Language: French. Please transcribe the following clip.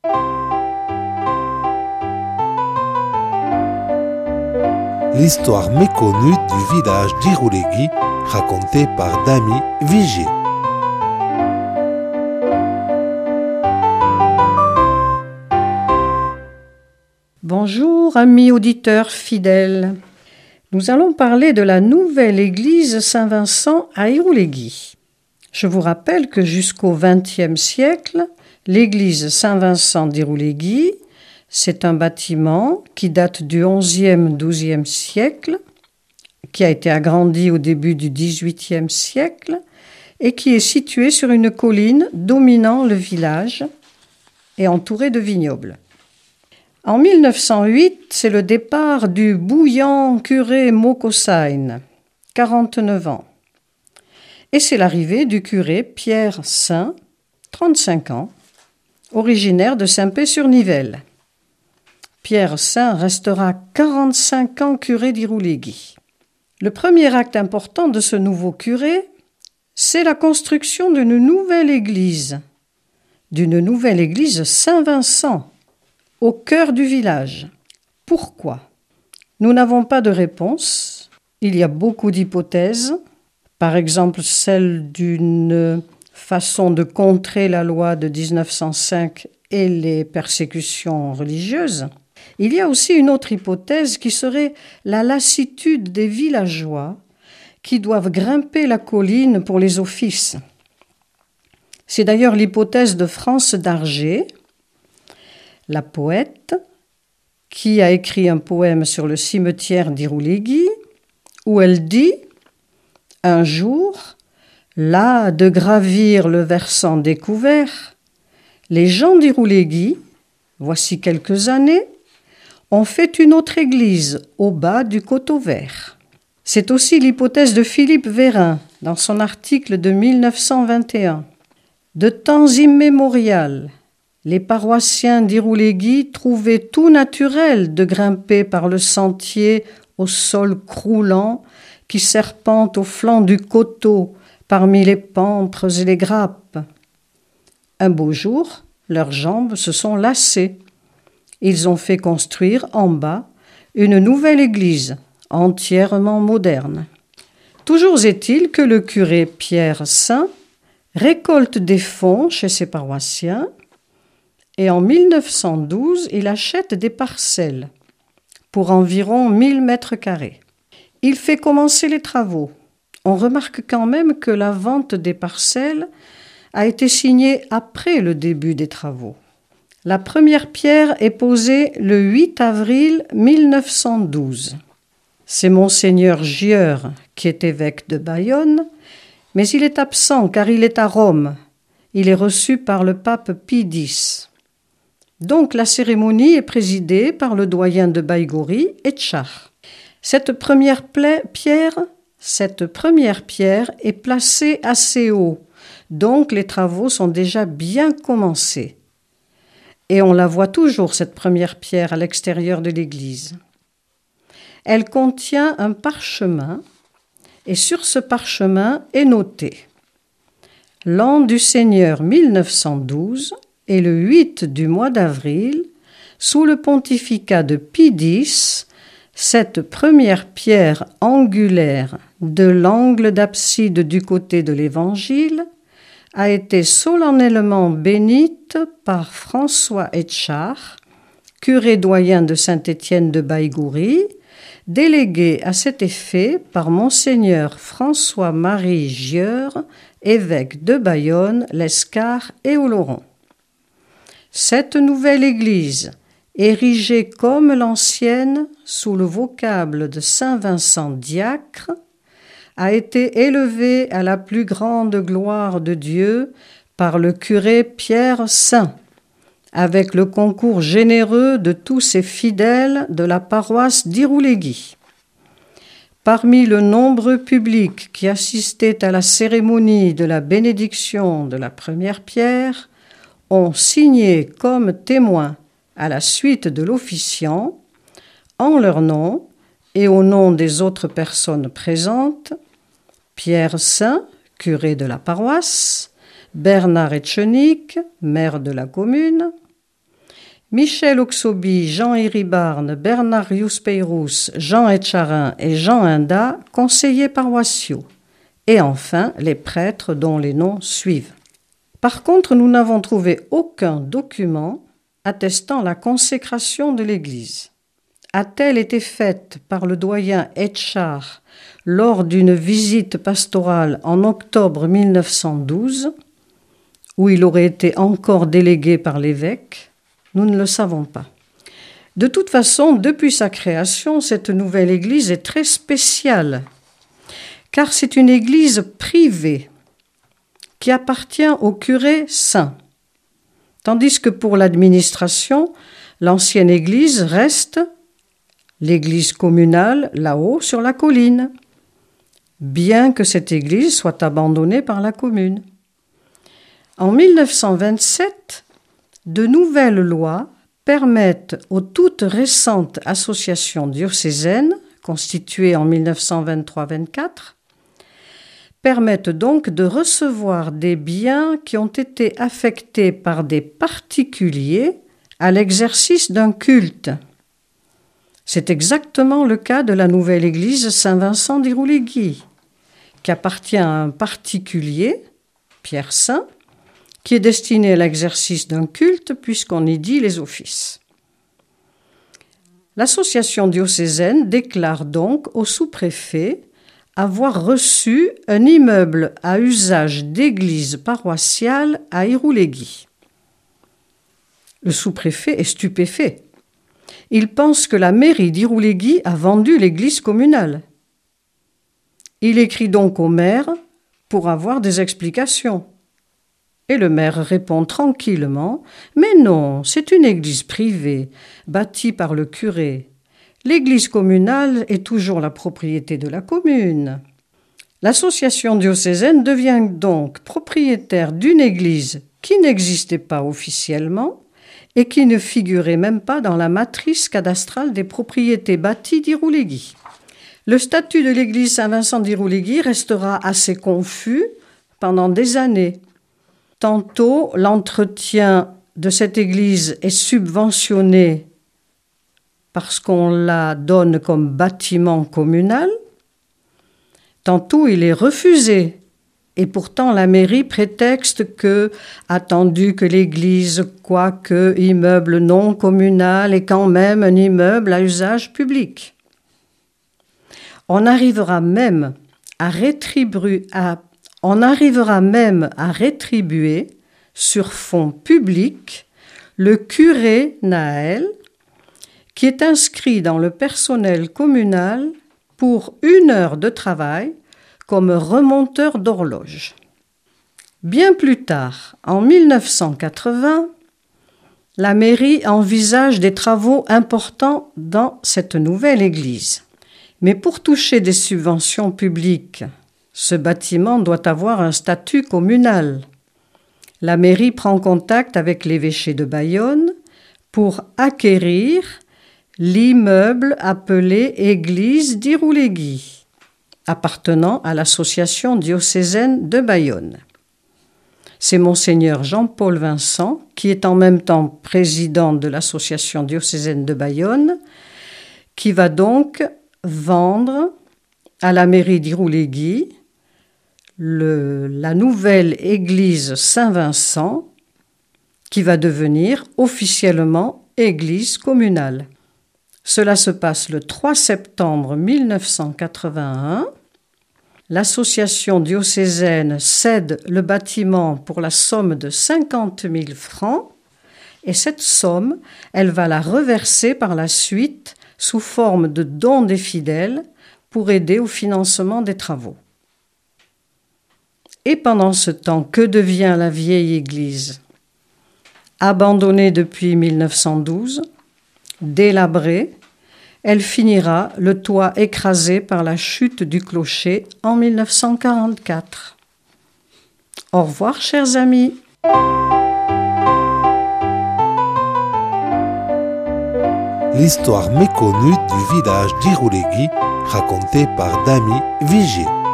L'histoire méconnue du village d'Irouléguy, racontée par Damy Vigier. Bonjour amis auditeurs fidèles. Nous allons parler de la nouvelle église Saint-Vincent à Irouléguy. Je vous rappelle que jusqu'au XXe siècle, l'église Saint-Vincent d'Irouléguy, c'est un bâtiment qui date du XIe-XIIe siècle, qui a été agrandi au début du XVIIIe siècle et qui est situé sur une colline dominant le village et entouré de vignobles. En 1908, c'est le départ du bouillant curé Mokossain, 49 ans. Et c'est l'arrivée du curé Pierre Saint, 35 ans, originaire de Saint-Pé-sur-Nivelle. Pierre Saint restera 45 ans curé d'Irouléguy. Le premier acte important de ce nouveau curé, c'est la construction d'une nouvelle église Saint-Vincent, au cœur du village. Pourquoi ? Nous n'avons pas de réponse. Il y a beaucoup d'hypothèses. Par exemple, celle d'une façon de contrer la loi de 1905 et les persécutions religieuses. Il y a aussi une autre hypothèse qui serait la lassitude des villageois qui doivent grimper la colline pour les offices. C'est d'ailleurs l'hypothèse de France d'Arger, la poète, qui a écrit un poème sur le cimetière d'Irouléguy, où elle dit « Un jour, las de gravir le versant découvert, les gens d'Irouléguy, voici quelques années, ont fait une autre église au bas du coteau vert. » C'est aussi l'hypothèse de Philippe Vérin dans son article de 1921. De temps immémorial, les paroissiens d'Irouléguy trouvaient tout naturel de grimper par le sentier au sol croulant qui serpente au flanc du coteau parmi les pampres et les grappes. Un beau jour, leurs jambes se sont lassées. Ils ont fait construire en bas une nouvelle église entièrement moderne. Toujours est-il que le curé Pierre Saint récolte des fonds chez ses paroissiens et en 1912, il achète des parcelles pour environ 1000 mètres carrés. Il fait commencer les travaux. On remarque quand même que la vente des parcelles a été signée après le début des travaux. La première pierre est posée le 8 avril 1912. C'est Monseigneur Gieur qui est évêque de Bayonne, mais il est absent car il est à Rome. Il est reçu par le pape Pie X. Donc la cérémonie est présidée par le doyen de Baïgori, Etchar. Cette première pierre est placée assez haut, donc les travaux sont déjà bien commencés. Et on la voit toujours, cette première pierre, à l'extérieur de l'église. Elle contient un parchemin, et sur ce parchemin est noté « L'an du Seigneur 1912 et le 8 du mois d'avril, sous le pontificat de Pie X, cette première pierre angulaire de l'angle d'abside du côté de l'Évangile a été solennellement bénite par François Etchar, curé doyen de Saint-Étienne de Baïgoury, délégué à cet effet par Monseigneur François-Marie Gieur, évêque de Bayonne, l'Escar et Oloron. Cette nouvelle église, érigée comme l'ancienne sous le vocable de Saint-Vincent diacre, a été élevée à la plus grande gloire de Dieu par le curé Pierre Saint, avec le concours généreux de tous ses fidèles de la paroisse d'Irouléguy. Parmi le nombreux public qui assistait à la cérémonie de la bénédiction de la première pierre, ont signé comme témoins à la suite de l'officiant, en leur nom et au nom des autres personnes présentes, Pierre Saint, curé de la paroisse, Bernard Etchenique, maire de la commune, Michel Oxoby, Jean Iribarne, Bernard Rius-Peyrous, Jean Etcharin et Jean Inda, conseillers paroissiaux. Et enfin, les prêtres dont les noms suivent. Par contre, nous n'avons trouvé aucun document attestant la consécration de l'Église. A-t-elle été faite par le doyen Etchard lors d'une visite pastorale en octobre 1912, où il aurait été encore délégué par l'évêque? Nous ne le savons pas. De toute façon, depuis sa création, cette nouvelle église est très spéciale, car c'est une église privée qui appartient au curé saint, tandis que pour l'administration, l'ancienne église reste l'église communale là-haut sur la colline, bien que cette église soit abandonnée par la commune. En 1927, de nouvelles lois permettent aux toutes récentes associations diocésaines, constituées en 1923-24, permettent donc de recevoir des biens qui ont été affectés par des particuliers à l'exercice d'un culte. C'est exactement le cas de la nouvelle église Saint-Vincent d'Irouléguy, qui appartient à un particulier, Pierre Saint, qui est destiné à l'exercice d'un culte puisqu'on y dit les offices. L'association diocésaine déclare donc au sous-préfet avoir reçu un immeuble à usage d'église paroissiale à Irouléguy. Le sous-préfet est stupéfait. Il pense que la mairie d'Irouléguy a vendu l'église communale. Il écrit donc au maire pour avoir des explications. Et le maire répond tranquillement « Mais non, c'est une église privée, bâtie par le curé. L'église communale est toujours la propriété de la commune. » L'association diocésaine devient donc propriétaire d'une église qui n'existait pas officiellement et qui ne figurait même pas dans la matrice cadastrale des propriétés bâties d'Irouléguy. Le statut de l'église Saint-Vincent d'Irouléguy restera assez confus pendant des années. Tantôt, l'entretien de cette église est subventionné parce qu'on la donne comme bâtiment communal. Tantôt, il est refusé. Et pourtant, la mairie prétexte que, attendu que l'église, quoique immeuble non communal, est quand même un immeuble à usage public. On arrivera même à rétribuer sur fonds publics le curé Naël, qui est inscrit dans le personnel communal pour 1 heure de travail comme remonteur d'horloge. Bien plus tard, en 1980, la mairie envisage des travaux importants dans cette nouvelle église. Mais pour toucher des subventions publiques, ce bâtiment doit avoir un statut communal. La mairie prend contact avec l'évêché de Bayonne pour acquérir l'immeuble appelé Église d'Irouléguy, appartenant à l'association diocésaine de Bayonne. C'est Monseigneur Jean-Paul Vincent, qui est en même temps président de l'association diocésaine de Bayonne, qui va donc vendre à la mairie d'Irouléguy la nouvelle église Saint-Vincent, qui va devenir officiellement église communale. Cela se passe le 3 septembre 1981. L'association diocésaine cède le bâtiment pour la somme de 50 000 francs et cette somme, elle va la reverser par la suite sous forme de dons des fidèles pour aider au financement des travaux. Et pendant ce temps, que devient la vieille église? Abandonnée depuis 1912, délabrée, elle finira le toit écrasé par la chute du clocher en 1944. Au revoir, chers amis. L'histoire méconnue du village d'Irouléguy, racontée par Damy Vigier.